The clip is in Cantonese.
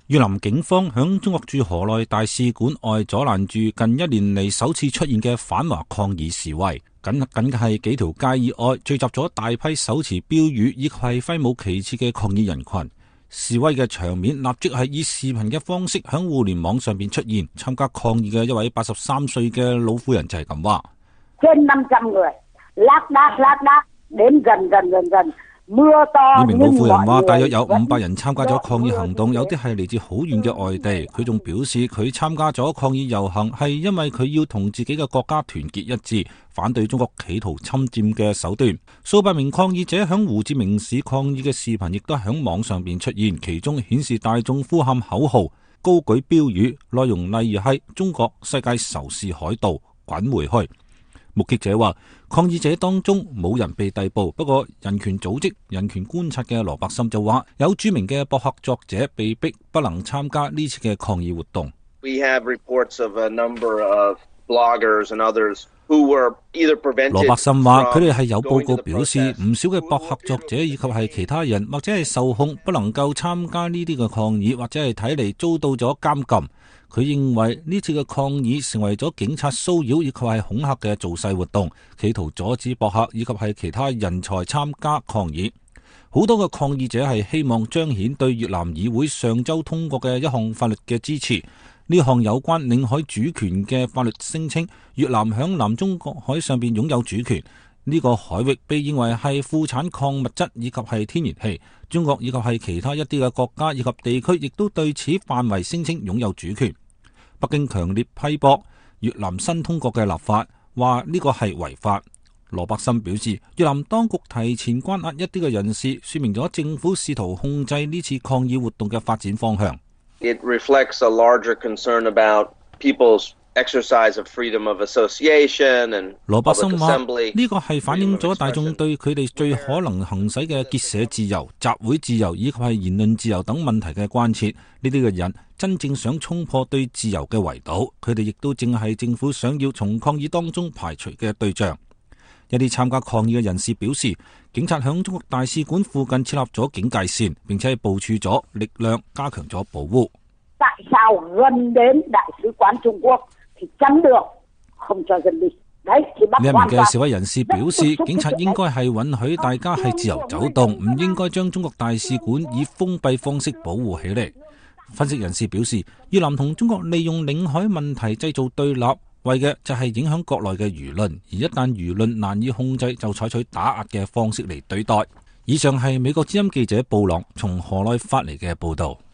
越南警方響中國駐河內大使館外阻攔住近1年嚟首次出現嘅反華抗議示威，僅係幾條街以外聚集咗大批手持標語以及係揮舞旗幟嘅抗議人群。示威嘅場面立即係以視頻嘅方式響互聯網上邊出現。參加抗議嘅一位83歲嘅老婦人就係咁話： trên 500 người lác đác đến gần。 呢名老婦人話，大約有500人參加咗抗議行動，有啲係嚟自好遠嘅外地。佢仲表示，佢參加咗抗議遊行係因為佢要同自己嘅國家團結一致，反對中國企圖侵佔嘅手段。數百名抗議者響胡志明市抗議嘅視頻亦都響網上邊出現，其中顯示大眾呼喊口號、高舉標語，內容例如係中國世界仇視海盜，滾回去。目擊者話，抗議者當中冇人被逮捕，不過人權組織人權觀察嘅羅伯森就話，有著名嘅博客作者被逼不能參加呢次嘅抗議活動。 We have reports of a number of bloggers and others who were either prevented。羅伯森話，佢哋係有報告表示，唔少嘅博客作者以及係其他人或者係受控不能夠參加呢啲嘅抗議，或者係睇嚟遭到咗監禁。佢認為呢次嘅抗議成為咗警察騷擾以及係恐嚇嘅造勢活動，企圖阻止博客以及係其他人才參加抗議。好多嘅抗議者係希望彰顯對越南議會上周通過嘅一項法律嘅支持。呢項有關領海主權嘅法律聲稱，越南響南中國海上邊擁有主權。呢個海域被認為係富產礦物質以及係天然氣，中國以及係其他一啲嘅國家以及地區亦都對此範圍聲稱擁有主權。北京強烈批駁越南新通過嘅立法，話呢個係違法。羅伯森表示，越南當局提前關押一啲嘅人士，說明咗政府試圖控制呢次抗議活動嘅發展方向。 It reflects a larger concern about people's exercise of freedom of association and 羅伯森話，呢個係反映咗大眾對佢哋最可能行使嘅結社自由、集會自由以及係言論自由等問題嘅關切。呢啲嘅人真正想衝破對自由嘅圍堵，佢哋亦都正係政府想要從抗議當中排除嘅對象。一啲參加抗議嘅人士表示，警察響中國大使館附近設立咗警戒線，並且係部署咗力量，加強咗保護。 tại sao gần đến đại sứ quán Trung Quốc thì chắn đường không cho dân đi。呢一名嘅示威人士表示，警察應該係允許大家係自由走動，唔應該將中國大使館以封閉方式保護起嚟。分析人士表示，越南同中國利用領海問題製造對立，為嘅就係影響國內嘅輿論，而一旦輿論難以控制，就採取打壓嘅方式嚟對待。以上係美國之音記者布朗從河內發嚟嘅報道。